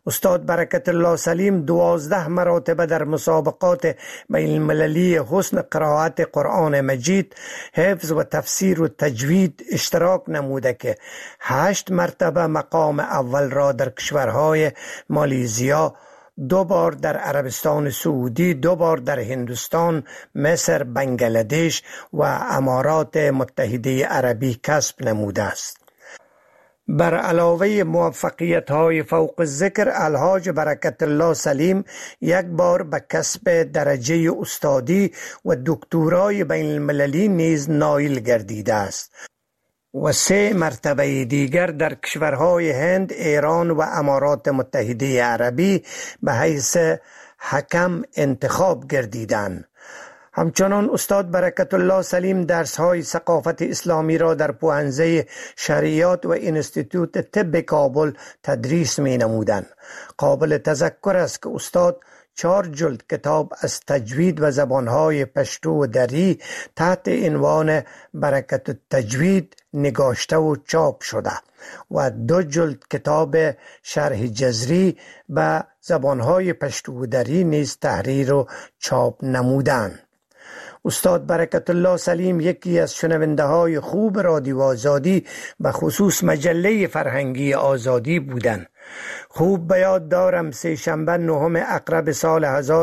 استاد برکت الله سلیم 12 مرتبه در مسابقات بین المللی حسن قرائت قرآن مجید، حفظ و تفسیر و تجوید اشتراک نموده که 8 مرتبه مقام اول را در کشورهای مالیزیا، 2 بار در عربستان سعودی، 2 بار در هندوستان، مصر، بنگلادش و امارات متحده عربی کسب نموده است. بر علاوه موفقیت‌های فوق الذکر، الحاج برکت الله سلیم 1 بار به کسب درجه استادی و دکترای بین المللی نیز نایل گردیده است و 3 مرتبه دیگر در کشورهای هند، ایران و امارات متحده عربی به حیث حکم انتخاب گردیدند. همچنان استاد برکت الله سلیم درس‌های ثقافت اسلامی را در پوهنځی شریعت و انستیتوت طب کابل تدریس می‌نمودند. قابل تذکر است که استاد 4 جلد کتاب از تجوید و زبانهای پشتو و دری تحت عنوان برکت التجوید نگاشته و چاپ شده و 2 جلد کتاب شرح جزری به زبانهای پشتو و دری نیز تحریر و چاپ نمودند. استاد برکت الله سلیم یکی از شنونده های خوب رادیو آزادی به خصوص مجله فرهنگی آزادی بودند. خوب به یاد دارم 3 شنبه 9 اقرب سال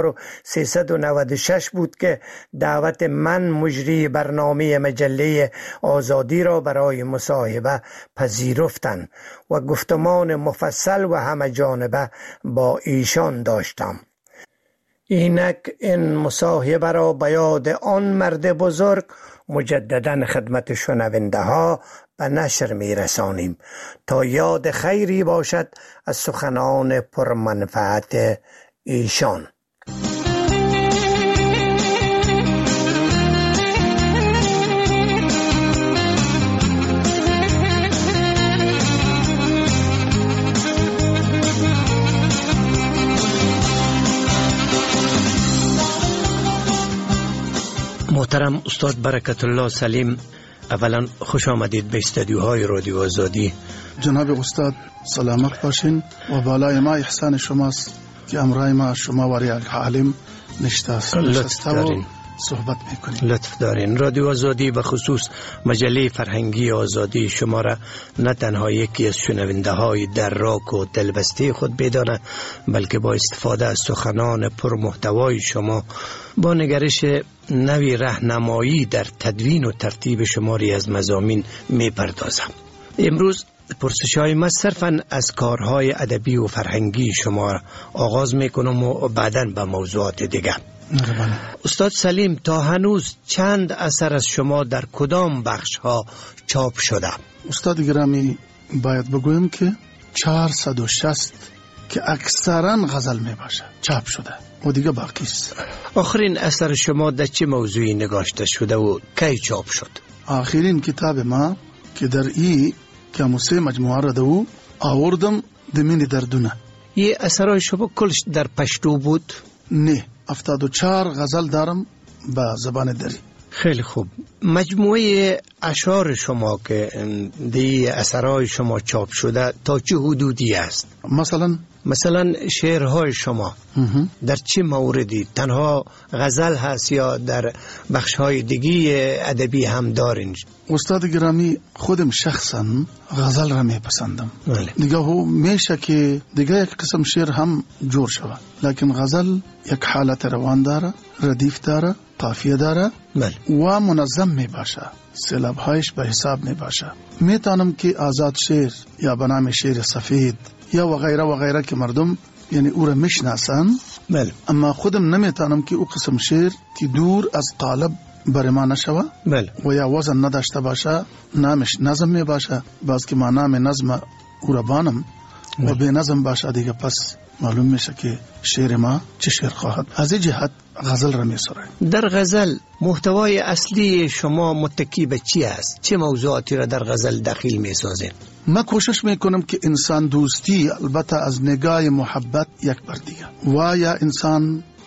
1396 بود که دعوت من مجری برنامه مجله آزادی را برای مصاحبه پذیرفتند و گفتمان مفصل و همه جانبه با ایشان داشتم. اینک این مصاحبه را به یاد آن مرد بزرگ مجددا خدمت شنونده ها به نشر می رسانیم تا یاد خیری باشد از سخنان پرمنفعت ایشان. محترم استاد برکت الله سلیم، اولا خوش آمدید به استودیوهای رادیو آزادی. جناب استاد سلامت باشین و بالای ما احسان شماست که امرای ما شما و یک عالم نشسته و صحبت میکنیم. لطف دارین. رادیو آزادی به خصوص مجله فرهنگی آزادی شما را نه تنها یکی از شنونده های دراک و دلبسته خود بدانه، بلکه با استفاده از سخنان پرمحتوای شما با نگرش نوی راهنمایی در تدوین و ترتیب شماری از مضامین میپردازم. امروز پرسش‌های ما صرفاً از کارهای ادبی و فرهنگی شما آغاز میکنم و بعداً به موضوعات دیگر. استاد سلیم، تا هنوز چند اثر از شما در کدام بخش ها چاپ شده؟ استاد گرامی، باید بگویم که 460 که اکثرا غزل می باشه چاپ شده و دیگه باقی است. آخرین اثر شما در چه موضوعی نگاشته شده و کی چاپ شد؟ آخرین کتاب ما که در ای کاموسه مجموعه را دو آوردم دمین دردونه. یه اثرهای شما کلش در پشتو بود؟ نه، 74 غزل دارم با زبان دری. خیلی خوب. مجموعه اشعار شما که دی اثرهای شما چاپ شده تا چه حدودی است؟ مثلا شعرهای شما در چه موردی؟ تنها غزل هست یا در بخشهای دیگه ادبی هم دارین؟ استاد گرامی، خودم شخصا غزل را میپسندم. دیگه هو میشه که دیگه یک قسم شعر هم جور شود، لیکن غزل یک حالت روان داره، ردیف داره، قافیه داره و منظم می باشه، سیلاب‌هایش به حساب می باشه. میتونم که آزاد شعر یا به نام شعر سفید یا و غیره که مردم یعنی او را میشناسن، اما خودم نمیتونم که او قسم شعر که دور از قالب برای ما نشوه و یا وزن نداشته باشه، نامش نظم می باشه. باز که ما نام نظم او را بانم و به نظم باشه، دیگه پس معلوم میشه که شعر ما چه شعر خواهد. از این جهت غزل را میسرایم. در غزل محتوای اصلی شما متکی به چی است؟ چه موضوعاتی را در غزل داخل میسازین؟ من کوشش میکنم که انسان دوستی، البته از نگاه محبت یک بر دیگر، و یا انسان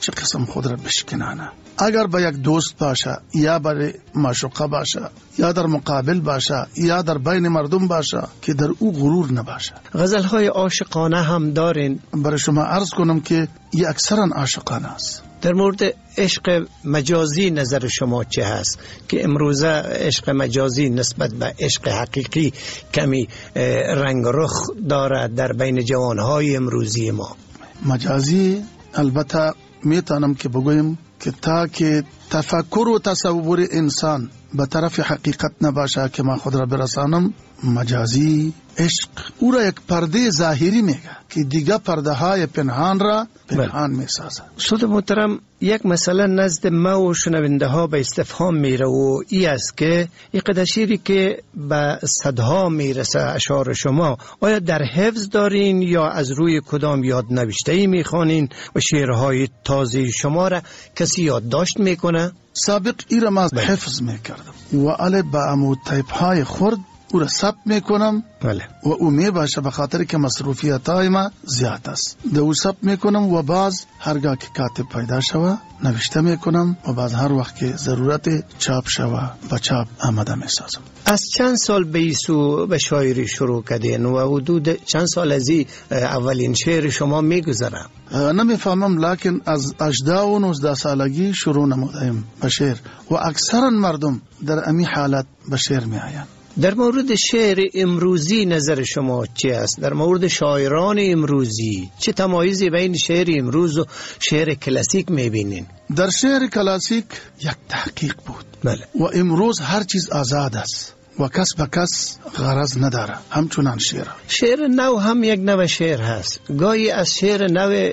چه قسم خود را بشکنانه. اگر با یک دوست باشه یا برای معشوقه باشه یا در مقابل باشه یا در بین مردم باشه که در او غرور نباشه. غزل‌های عاشقانه هم دارین؟ برای شما عرض کنم که این اکثرا عاشقانه است. در مورد عشق مجازی نظر شما چه هست که امروزه عشق مجازی نسبت به عشق حقیقی کمی رنگ رخ داره در بین جوانهای امروزی ما؟ مجازی البته میتونم که بگویم که تا که تفکر و تصور انسان به طرف حقیقت نباشه که من خود را برسانم، مجازی عشق او را یک پرده ظاهری میگه که دیگه پرده های پنهان را پنهان میسازه. استاد محترم، یک مسئله نزد ما و شنونده ها به استفهام میره و ای است که این قدر شعری که به صدها میرسه اشعار شما، آیا در حفظ دارین یا از روی کدام یاد نوشته‌ای میخوانین و شعرهای تازه شما را کسی یادداشت میکنه؟ سابق ای را ما حفظ میکردم و علی با امو تایپ های خرد او را ثبت میکنم و او میباشه به خاطر که مصروفیت های ما زیاد است. ده او ثبت میکنم و باز هرگاه که کاتب پیدا شوه نوشته میکنم و باز هر وقت که ضرورت چاپ شوه با چاپ آماده میسازم. از چند سال بیسو به شاعری شروع کردین و حدود چند سال از اولین شعر شما میگذره؟ نمیفهمم، لکن از 18 و 19 سالگی شروع نمودیم به شعر و اکثرا مردم در امی حالت به شعر می آیند. در مورد شعر امروزی نظر شما چی است؟ در مورد شاعران امروزی چه تمایزی بین شعر امروز و شعر کلاسیک میبینین؟ در شعر کلاسیک یک تحقیق بود. بله. و امروز هر چیز آزاد است و کس به کس غرض نداره، همچنان شعر نو هم یک نوع شعر هست. گاهی از شعر نو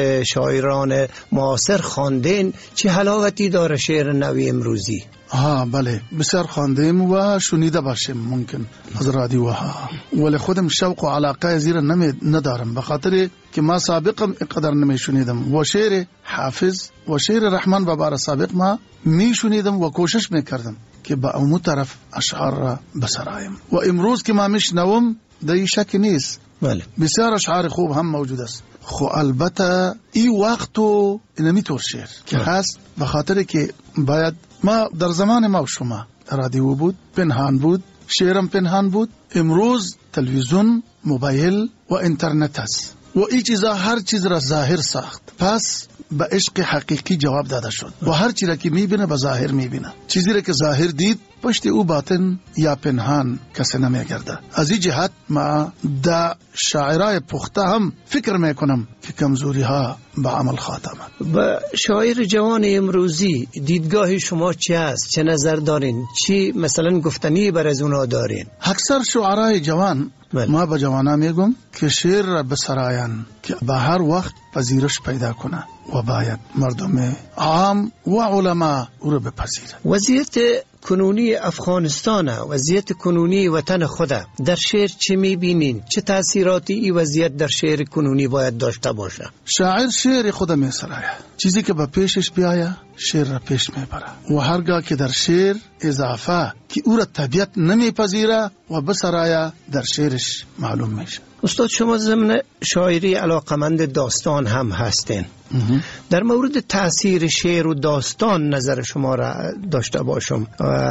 شاعران معاصر خواندین، چه حلاوتی داره شعر نو امروزی؟ بله، بسیار خواندیم و شنیده باشیم ممکن از رادیوها، ولی خودم شوق و علاقه زیر ندارم، بخاطر که ما سابقم اقدر نمی شنیدم و شعر حافظ و شعر رحمان بابا سابق ما می شنیدم و کوشش می کردم که با اون طرف اشعار را بسرایم و امروز که ما میشنوم در شک نیست. بله. بسیار اشعار خوب هم موجود است. خو البته این وقتو نمیطور شعر که هست، بخاطر که باید ما در زمان ما و شما رادیو بود، پنهان بود، شعرم پنهان بود. امروز تلویزیون، موبایل و اینترنت هست و این چیزا هر چیز را ظاهر ساخت، پس به عشق حقیقی جواب داده شد و هر چیزی را که میبینه به ظاهر میبینه. چیزی را که ظاهر دید پشت او باطن یا پنهان کسی نمیگرده. از این جهت ما دا شاعرای پخته هم فکر میکنم که کمزوری ها به عمل خاتمه. با شاعر جوان امروزی دیدگاه شما چی است؟ چه نظر دارین؟ چی مثلا گفتنی بر از اونا دارین؟ اکثر شعرای جوان ما به جوانا میگم که شعر را بسراین که به هر وقت پذیرش پیدا کنه و باید مردم عام و علما او را بپذیرند. وضعیت کنونی افغانستان، وضعیت کنونی وطن خود در شعر چه میبینین؟ چه تأثیراتی این وضعیت در شعر کنونی باید داشته باشه؟ شاعر شعر خود میسرایه، چیزی که به پیشش بیایه شعر را پیش میبره و هرگاه که در شعر اضافه که او را طبیعت نمیپذیره و بسرایه در شعرش معلوم میشه. استاد شما ضمن شاعری علاقمند داستان هم هستین. در مورد تأثیر شعر و داستان نظر شما را داشته باشم.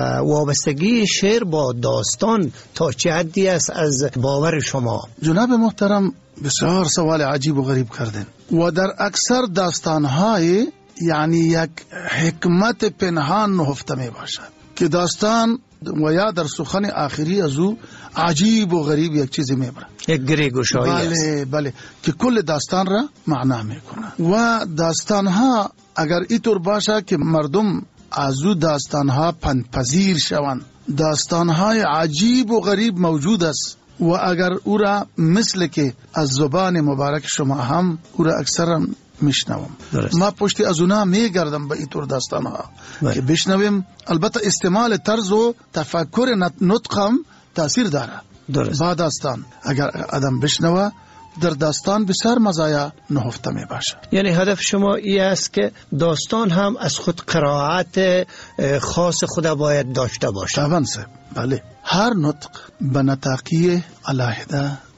وابستگی شعر با داستان تا چه حدی است از باور شما؟ جناب محترم بسیار سوال عجیب و غریب کردن و در اکثر داستانهای یعنی یک حکمت پنهان نهفته می باشد که داستان و یا در سخن آخری از او عجیب و غریب یک چیزی میبره، یک گریگوشایی است. بله که کل داستان را معنا میکنه و داستانها اگر اینطور باشه که مردم از او داستانها پندپذیر شوند، داستانهای عجیب و غریب موجود است و اگر او را مثل که از زبان مبارک شما هم او را اکثرا میشنوم، ما پشتی از اونا میگردم به اینطور داستان ها که بشنویم. البته استعمال طرز و تفکر نطقم تاثیر داره. با داستان اگر آدم بشنوه در داستان بسیار مزایا نهفته می باشه. یعنی هدف شما ای است که داستان هم از خود قرائت خاص خدا باید داشته باشه؟ طبعا بله، هر نطق به نطاقی علیحده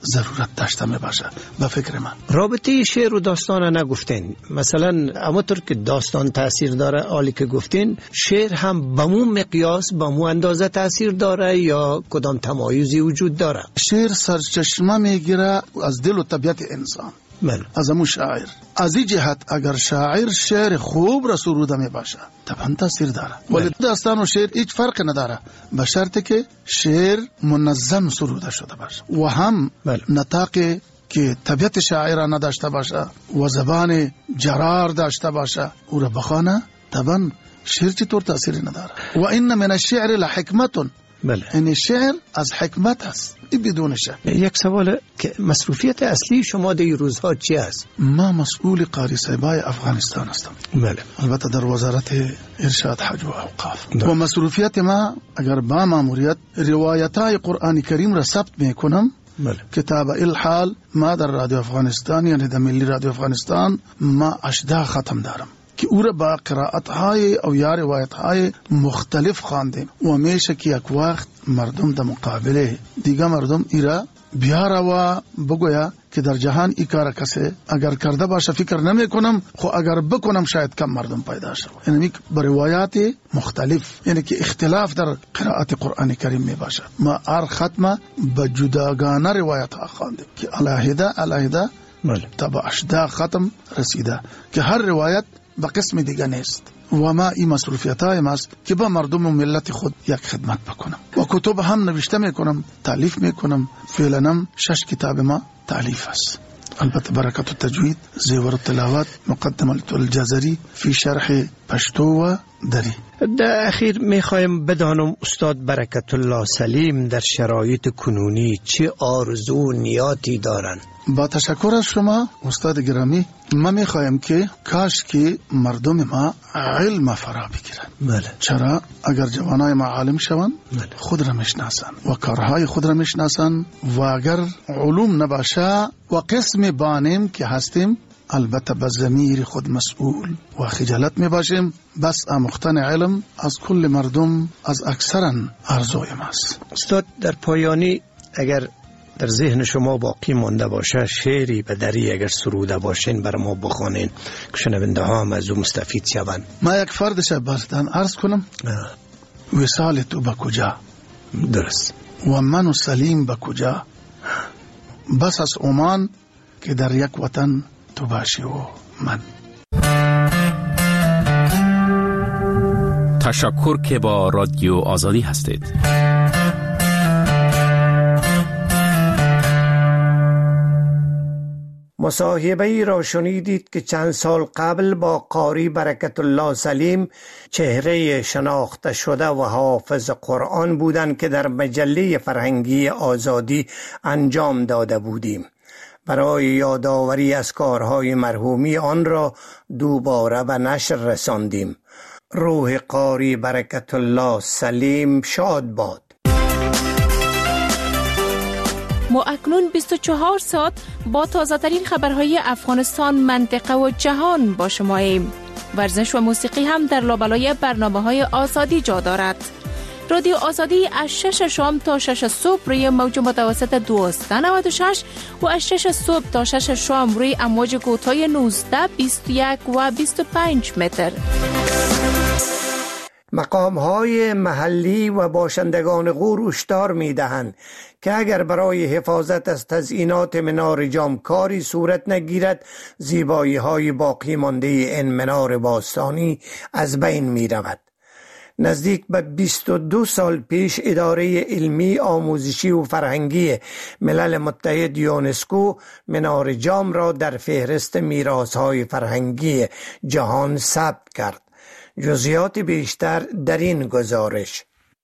ضرورت داشته می باشه به فکر من. رابطه شعر و داستان نگفتین، مثلا همونطور که داستان تاثیر داره حالی که گفتین، شعر هم به مو مقیاس به مو اندازه تاثیر داره یا کدام تمایزی وجود داره؟ شعر سرچشمه میگیره از دل و طبیعت انسان، از امو شاعر. از این جهت اگر شاعر شعر خوب را سروده می باشه طبعا تاثیر داره، ولی داستان و شعر هیچ فرق نداره به شرطی که شعر منظم سروده شده باشه و هم نطاقی که طبیعت شاعر را نداشته باشه و زبان جرار داشته باشه او را بخوانه، طبعا شعر چطور تاثیر نداره. و این من الشعر لحکمتون، این شعر از حکمت است، این بدون شک. یک سوال که مصروفیت اصلی شما در این روزها چی است؟ ما مسئول قاری صاحبای افغانستان هستم، البته در وزارت ارشاد حج و اوقاف. و مصروفیت ما اگر با ماموریت روایتای قرآن کریم را ثبت میکنم. کتاب الحال ما در رادیو افغانستان یعنی در ملی رادیو افغانستان ما 18 ختم دارم که او را با قرائت‌های او یا روایت‌های مختلف خواندیم و همیشه که یک وقت مردم در مقابله دیگه مردم ایرا بیاره و بگویا که در جهان ای کار کسی اگر کرده باشه فکر نمی کنم، خو اگر بکنم شاید کم مردم پیدا شد. یعنی با روایات مختلف، یعنی که اختلاف در قرائت قرآن کریم می باشد. ما هر ختمه به جداگانه روایت ها خواندیم که علیحده تا به 18 ختم رسیده که هر روایت به قسم دیگه نیست. و ما این مصروفیت های ماست که با مردم و ملت خود یک خدمت بکنم و کتب هم نوشته میکنم، تالیف میکنم. فعلا 6 کتاب ما تالیف است. البته برکت التجوید، زیور التلاوت، مقدمه الجزری فی شرح پشتو و دری. در اخیر میخوایم بدانم استاد برکت الله سلیم در شرایط کنونی چه آرزو و نیاتی دارن؟ با تشکر از شما استاد گرامی، ما میخوایم که کاش که مردم ما علم فرا بگیرن. چرا؟ اگر جوانای ما عالم شوند خود را میشناسن و کارهای خود را میشناسن و اگر علوم نباشه و قسم بانیم که هستیم البته به ضمیر خود مسئول و خجالت می باشیم. بس آموختن علم از کل مردم از اکثرن آرزوی ماست. استاد در پایانی اگر در ذهن شما باقی مانده باشه شعری به دری اگر سروده باشین برای ما بخوانین که شنونده ها هم از او مستفید شوند. ما یک فردش براتون عرض کنم. وصال تو به کجا؟ درست. و من و سلیم به کجا؟ بس از عمان که در یک وطن تو باشی و من. تشکر که با رادیو آزادی هستید. مصاحبه ای را شنیدید که چند سال قبل با قاری برکت الله سلیم، چهره شناخته شده و حافظ قرآن بودند که در مجله فرهنگی آزادی انجام داده بودیم. برای یادآوری از کارهای مرحومی آن را دوباره به نشر رساندیم. روح قاری برکت الله سلیم شاد باد. ما اکنون 24 ساعت با تازه‌ترین خبرهای افغانستان، منطقه و جهان با شماییم. ورزش و موسیقی هم در لابلای برنامه‌های آزادی جا دارد. رادیو آزادی از 6 شام تا 6 صبح روی موج متوسط 1296 و از 6 صبح تا 6 شام روی امواج کوتاه 19، 21 و 25 متر. مقام‌های محلی و باشندگان غور هشدار می‌دهند که اگر برای حفاظت از تزئینات منار جام کاری صورت نگیرد زیبایی‌های باقی مانده این منار باستانی از بین می‌رود. نزدیک به 22 سال پیش اداره علمی، آموزشی و فرهنگی ملل متحد یونسکو منار جام را در فهرست میراث‌های فرهنگی جهان ثبت کرد. جزئیات بیشتر در این گزارش.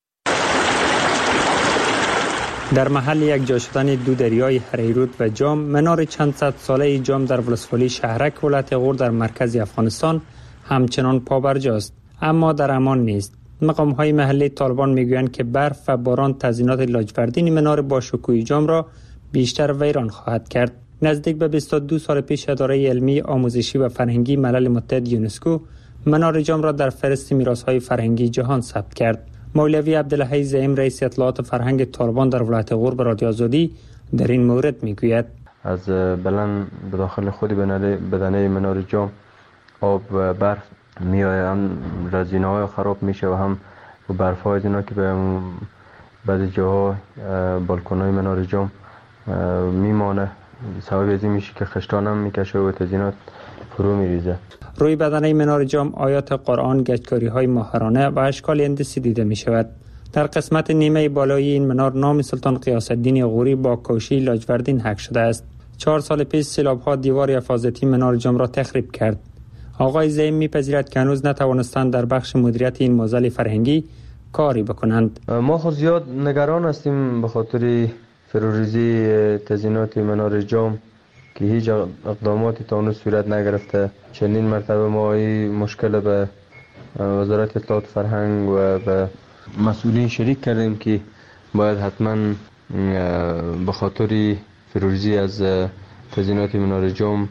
در محل یک جا شدن دو دریای هریرود و جام، منار چند صد ساله جام در ولسوالی شهرک ولایت غور در مرکز افغانستان همچنان پابرجاست، اما در امان نیست. مقام‌های محلی طالبان میگویند که برف و باران تزیینات لاجوردین منار با شکوه جام را بیشتر ویران خواهد کرد. نزدیک به 22 سال پیش اداره علمی، آموزشی و فرهنگی ملل متحد یونسکو منار جام را در فهرست میراث‌های فرهنگی جهان ثبت کرد. مولوی عبدالحی زعیم رئیس اطلاعات فرهنگ طالبان در ولایت غور به رادیو آزادی در این مورد میگوید: از بلند به داخل خود بدنه منار جام آب و برف میآید، هم رزینه‌های خراب میشه و هم برف‌های دینا که به بعضی جاها بالکن‌های منار جام میمانه، سبب از این میشه که خشتان هم میکشه و تزیینات فرو میریزه. روی بدنه منار جام آیات قرآن، گچکاری‌های ماهرانه و اشکال هندسی دیده می شود. در قسمت نیمه بالای این منار نام سلطان غیاث الدین غوری با کوشی لاجوردین حک شده است. 4 سال پیش سیلاب‌ها دیوار حفاظتی منار جام را تخریب کرد. آقای زعیم می‌پذیرد که هنوز نتوانستند در بخش مدیریت این معضل فرهنگی کاری بکنند. ما خود زیاد نگران هستیم به خاطر فروریزی تزیینات منار جام که هیچ اقداماتی تا هنوز صورت نگرفته. چندین مرتبه ما این مشکل به وزارت اطلاعات فرهنگ و به مسئولین شریک کردیم که باید حتما به خاطر فروریزی از تزیینات منار جام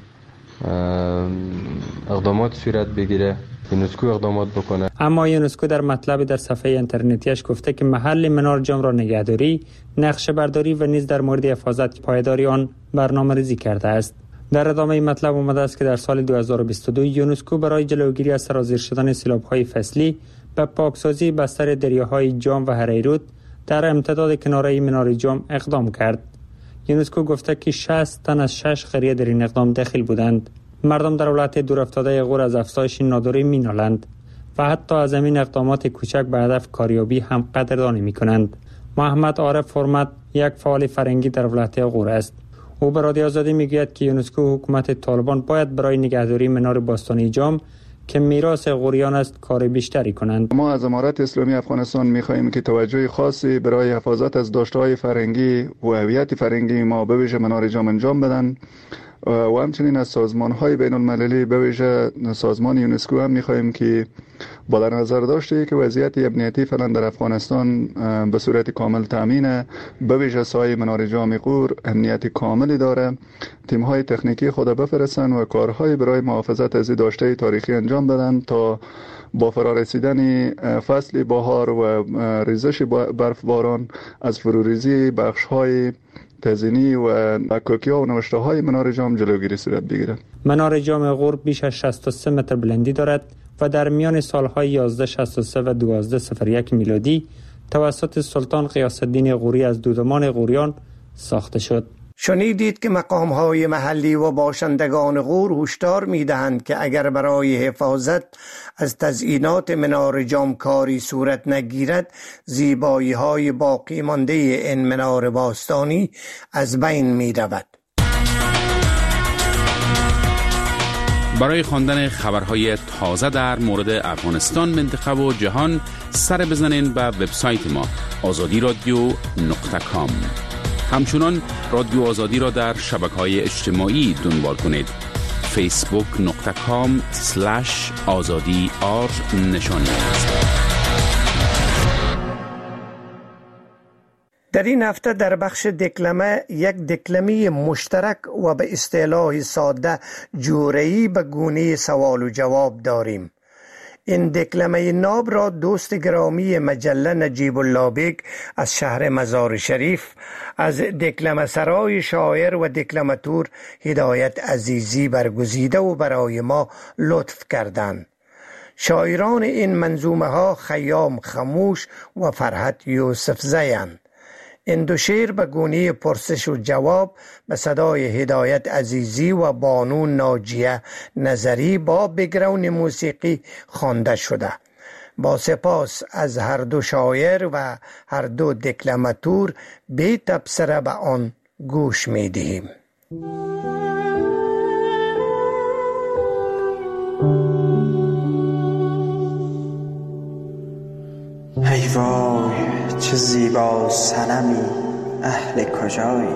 اقدامات صورت بگیره، یونسکو اقدامات بکنه. اما یونسکو در مطلب در صفحه اینترنتیش گفته که محل منار جام را نگهداری، نقشه برداری و نیز در مورد حفاظت پایداری آن برنامه‌ریزی کرده است. در ادامه مطلب آمده است که در سال 2022 یونسکو برای جلوگیری از سرازیر شدن سیلاب‌های فصلی به پاکسازی بستر دریاهای جام و هریرود در امتداد کناره منار جام اقدام کرد. یونسکو گفته که 60 تن از 6 قریه در این اقدام دخیل بودند. مردم در ولایت دورافتاده غور از افزایش ناداری مینالند و حتی از همین اقدامات کوچک به هدف کاریابی هم قدردانی میکنند. محمد عارف فرمت یک فعال فرهنگی در ولایت غور است. او به رادیو آزادی میگوید که یونسکو و حکومت طالبان باید برای نگهداری منار باستانی جام که میراث غوریان است کار بیشتری کنند. ما از امارت اسلامی افغانستان می‌خواهیم که توجه خاصی برای حفاظت از داشته‌های فرهنگی و هویت فرهنگی ما به ویژه منار جام انجام بدن و همچنین از سازمان‌های بین‌المللی به ویژه سازمان یونسکو هم می‌خواهیم که با در نظر داشته که وضعیت امنیتی فعلا در افغانستان به صورت کامل تامینه، به ویژه سایه منار جام غور امنیت کاملی داره، تیم‌های تکنیکی خود بفرستن و کارهای برای محافظت از داشته تاریخی انجام بدن تا با فرارسیدن فصل بهار و ریزش برف باران از فروریزی بخش‌های تزیینی و کوکی‌ها و نوشته‌های منار جام جلوگیری صورت بگیرد. منار جام غور بیش از 63 متر بلندی دارد و در میان سالهای 1163 و 1201 میلادی توسط سلطان غیاث الدین غوری از دودمان غوریان ساخته شد. شنیدید که مقام‌های محلی و باشندگان غور هشدار می‌دهند که اگر برای حفاظت از تزیینات منار جام کاری صورت نگیرد، زیبایی‌های باقی مانده این منار باستانی از بین می‌رود. برای خواندن خبرهای تازه در مورد افغانستان، منطقه و جهان سر بزنین به وبسایت ما azadiradio.com. همچنان رادیو آزادی را در شبکه‌های اجتماعی دنبال کنید. facebook.com/azadi_r نشانی است. در این هفته در بخش دکلمه یک دکلمه مشترک و به اصطلاح ساده جوره‌ای به گونه سوال و جواب داریم. این دکلمه ناب را دوست گرامی مجله نجیب الله بیگ از شهر مزار شریف از دکلمه سرای شاعر و دکلماتور هدایت عزیزی برگزیده و برای ما لطف کردند. شاعران این منظومه ها خیام خموش و فرحت یوسف زیند. این دو شعر به گونه پرسش و جواب به صدای هدایت عزیزی و بانو ناجیه نظری با بگراند موسیقی خوانده شده. با سپاس از هر دو شاعر و هر دو دکلماتور بی تبصره به آن گوش می دهیم. ای وای چه زیبا صنمی، اهل کجایی؟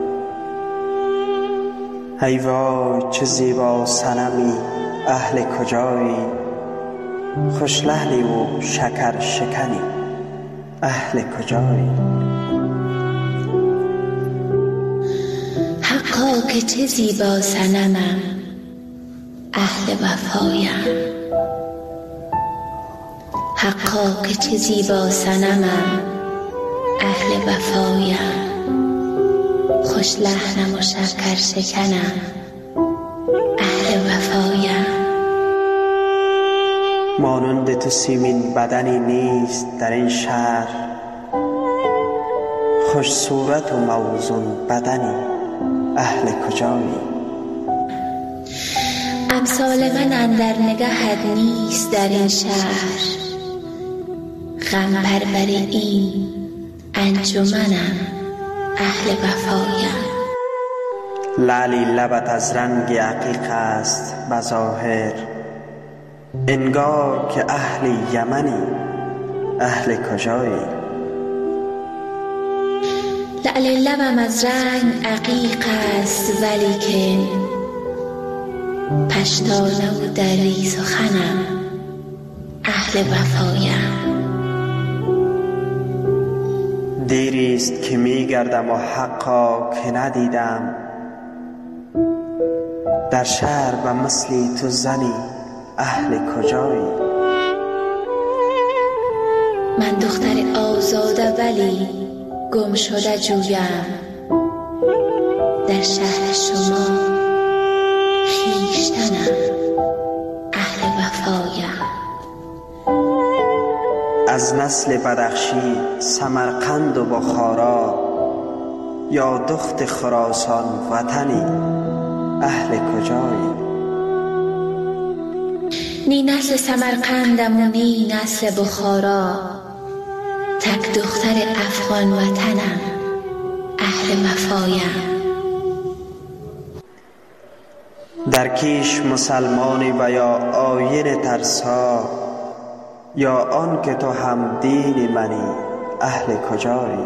ای وای چه زیبا صنمی، اهل کجایی؟ خوش لحنی و شکر شکنی، اهل کجایی؟ حقا که چه زیبا صنمم، اهل وفایم. حقا که چه زیبا صنمم، اهل وفایم. خوش لحنم و شکر شکنم اهل وفایم. مانند تو سیمین بدنی نیست در این شهر، خوش صورت و موزون بدنی اهل کجایی؟ امثال من اندر نگهت نیست در این شهر، غم پرور این انجمنم اهل وفایم. لعلی لبت از رنگ عقیق است بظاهر، انگار که اهل یمنی اهل کجایی؟ لعل لبم از رنگ عقیق است ولیکن پشتانه و دری سخنم اهل وفایم. دیریست که میگردم و حقا که ندیدم، در شهر و مثلی تو زنی اهل کجایی؟ من دختر آزاده ولی گم شده جویم، در شهر شما خویشتنم اهل وفایم. از نسل بدخشی سمرقند و بخارا، یا دخت خراسان وطنی اهل کجایی؟ نی نسل سمرقندم و نی نسل بخارا، تک دختر افغان وطنم اهل وفایم. در کیش مسلمانی و یا آیین ترسا، یا آن که تو هم دین منی اهل کجایی؟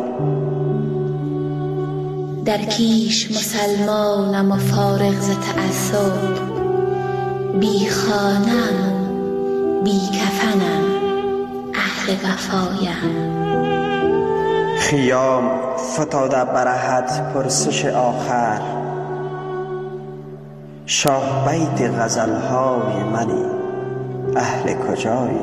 در کیش مسلمانم و فارغ ز تعصب، بی خانم بی کفنم اهل وفایم. خیام فتاده برهت پرسش آخر، شاه بیت غزلهای منی اهل کجایی؟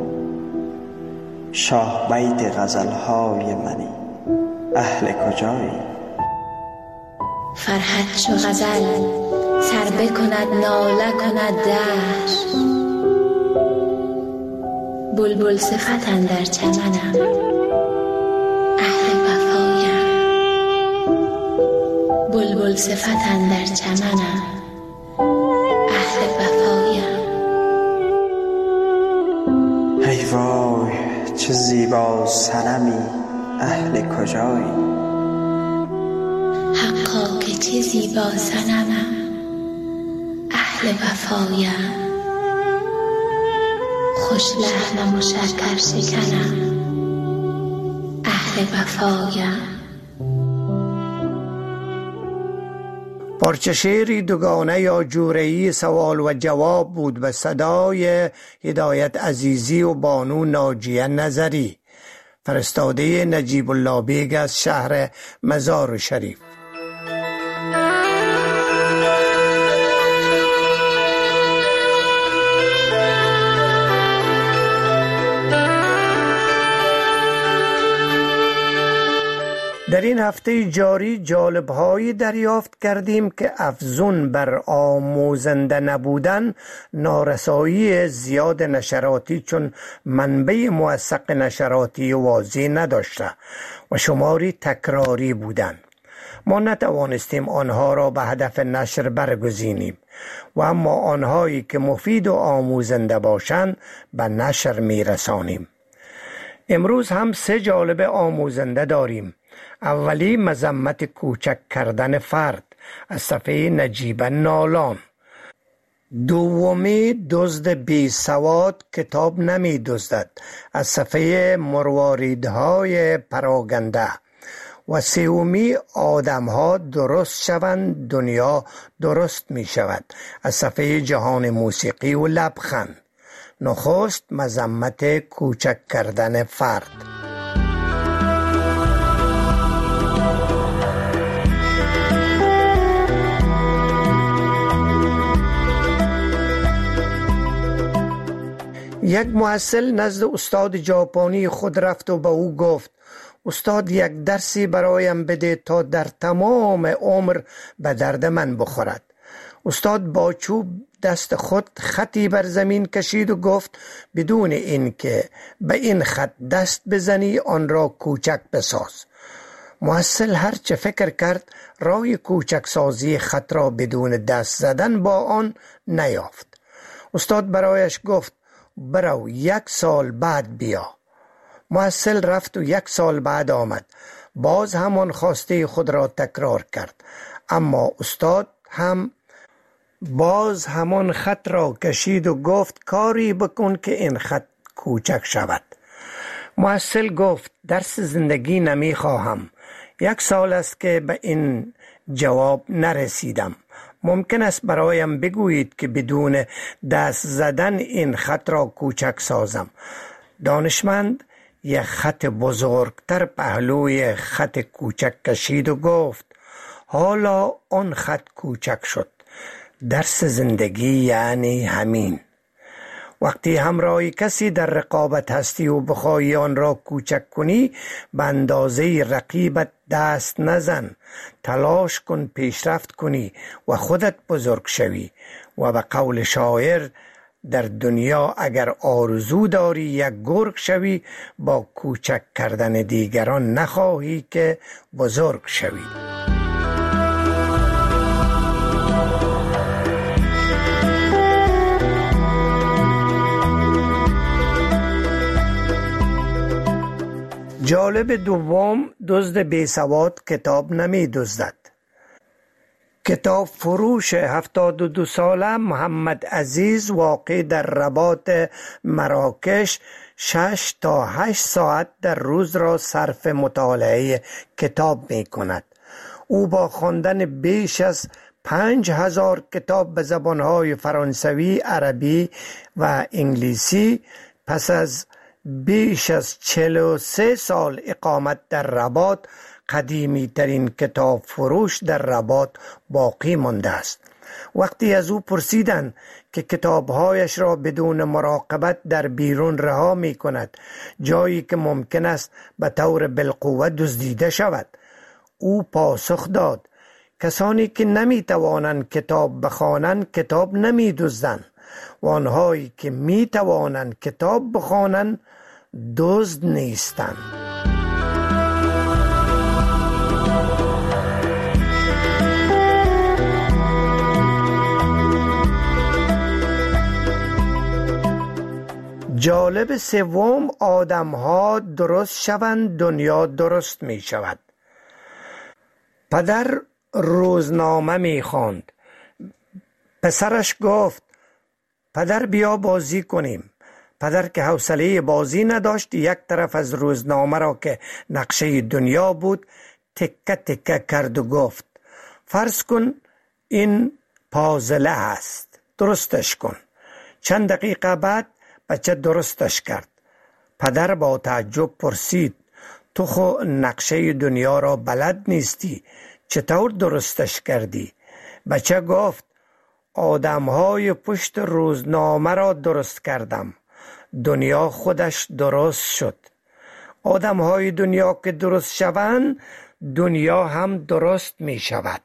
شاه بیت غزلهای منی اهل کجایی؟ فرحت چو غزل سر بکند ناله کند دهر، بلبل صفت اندر چمنم اهل وفایم. بلبل صفت اندر چمنم اهل وفایم. ای وای چه زیبا صنمی اهل کجایی؟ حقا که چه زیبا صنمم اهل وفایم. خوش لحنم و شکر شکنم اهل وفایم. پارچه شعری دوگانه یا جوره‌ای سوال و جواب بود به صدای هدایت عزیزی و بانو ناجیه نظری، فرستاده نجیب الله بیگ از شهر مزار شریف. در این هفته جاری جالب‌هایی دریافت کردیم که افزون بر آموزنده نبودن، نارسایی زیاد نشراتی چون منبع موثق نشراتی واضح نداشته و شماری تکراری بودند. ما نتوانستیم آنها را به هدف نشر برگزینیم و اما آنهایی که مفید و آموزنده باشند به نشر میرسانیم. امروز هم 3 جالب آموزنده داریم. اولی مذمت کوچک کردن فرد از صفحه نجیبه نالان. دومی دزد بی سواد کتاب نمی دزدد از صفحه مرواریدهای پراگنده. و سومی آدمها درست شوند دنیا درست می شود از صفحه جهان موسیقی و لبخند. نخست مذمت کوچک کردن فرد. یک محصل نزد استاد ژاپنی خود رفت و به او گفت استاد یک درسی برایم بده تا در تمام عمر به درد من بخورد. استاد با چوب دست خود خطی بر زمین کشید و گفت بدون اینکه به این خط دست بزنی آن را کوچک بساز. محصل هر چه فکر کرد رای کوچک سازی خط را بدون دست زدن با آن نیافت. استاد برایش گفت برو 1 سال بعد بیا. محصل رفت و 1 سال بعد آمد. باز همان خواسته خود را تکرار کرد، اما استاد هم باز همان خط را کشید و گفت کاری بکن که این خط کوچک شود. محصل گفت درس زندگی نمی خواهم. 1 سال است که به این جواب نرسیدم. ممکن است برایم بگویید که بدون دست زدن این خط را کوچک سازم. دانشمند یک خط بزرگتر پهلوی خط کوچک کشید و گفت حالا آن خط کوچک شد. درس زندگی یعنی همین. وقتی همراه کسی در رقابت هستی و بخواهی آن را کوچک کنی، به اندازه رقیبت دست نزن. تلاش کن پیشرفت کنی و خودت بزرگ شوی. و به قول شاعر در دنیا اگر آرزو داری یک گرگ شوی، با کوچک کردن دیگران نخواهی که بزرگ شوی. جالب دوم، دزد بیسواد کتاب نمی دزدد. کتاب فروش 72 ساله محمد عزیز واقع در رباط مراکش 6 تا 8 ساعت در روز را صرف مطالعه کتاب می کند. او با خواندن بیش از 5000 کتاب به زبانهای فرانسوی، عربی و انگلیسی پس از بیش از 43 سال اقامت در رباط قدیمی ترین کتاب فروش در رباط باقی مانده است. وقتی از او پرسیدند که کتابهایش را بدون مراقبت در بیرون رها می کند، جایی که ممکن است به طور بالقوه دزدیده شود، او پاسخ داد کسانی که نمی توانند کتاب بخوانند کتاب نمی دزدند و آنهایی که می توانند کتاب بخوانند دزد نیستند. جالب سوم، آدم ها درست شوند دنیا درست می شود. پدر روزنامه می خواند. پسرش گفت پدر بیا بازی کنیم. پدر که حوصله بازی نداشت، یک طرف از روزنامه را که نقشه دنیا بود تکه تکه کرد و گفت فرض کن این پازله است، درستش کن. چند دقیقه بعد بچه درستش کرد. پدر با تعجب پرسید تو خو نقشه دنیا را بلد نیستی، چطور درستش کردی؟ بچه گفت آدمهای پشت روزنامه را درست کردم، دنیا خودش درست شد. آدمهای دنیا که درست شوند دنیا هم درست می شود.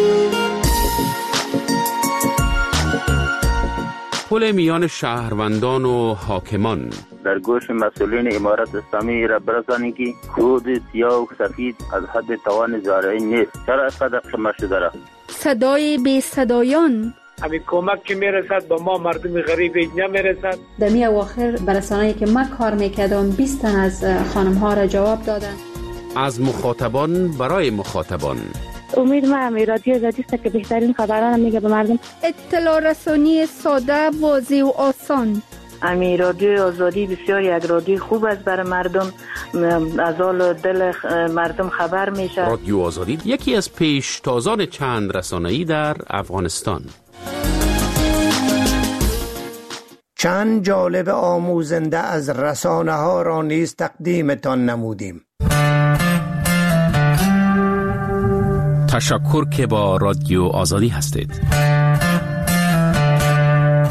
پل میان شهروندان و حاکمان. در گوش مسئولین امارت اسلامی را برسانید که کود سیاه و سفید از حد توان زارعین نیست. چرا اینقدر خمار شده را؟ صدای بی صدایان. همین کمک که میرسد با ما مردم غریب نمیرسد. در می اواخر برسانه‌ای که من کار میکردم 20 تن از خانم ها را جواب دادن. از مخاطبان برای مخاطبان. امید ما رادیو آزادی است که بهترین خبران میگه به مردم. اطلاع رسانی ساده، واضح و آسان. رادیو آزادی بسیار یک رادیو خوب است برای مردم، از حال دل مردم خبر میشه. رادیو آزادی یکی از پیشتازان چند رسانه‌ای در افغانستان. چند جالب آموزنده از رسانه ها را نیز تقدیمتان نمودیم. تشکر که با رادیو آزادی هستید.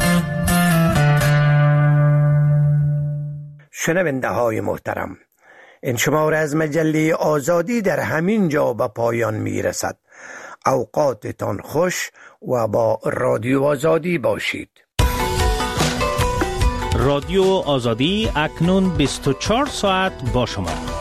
شنونده های محترم، این شماره از مجله آزادی در همین جا به پایان می رسد. اوقاتتان خوش و با رادیو آزادی باشید. رادیو آزادی اکنون 24 ساعت با شما.